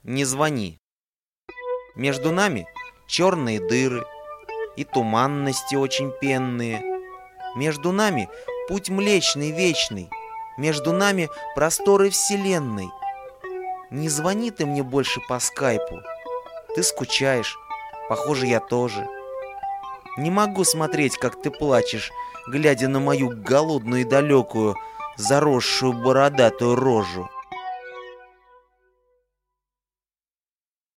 Не звони. Между нами черные дыры и туманности очень пенные. Между нами путь млечный вечный. Между нами просторы вселенной. Не звони ты мне больше по скайпу. Ты скучаешь, похоже, я тоже. Не могу смотреть, как ты плачешь, глядя на мою голодную и далекую, заросшую бородатую рожу.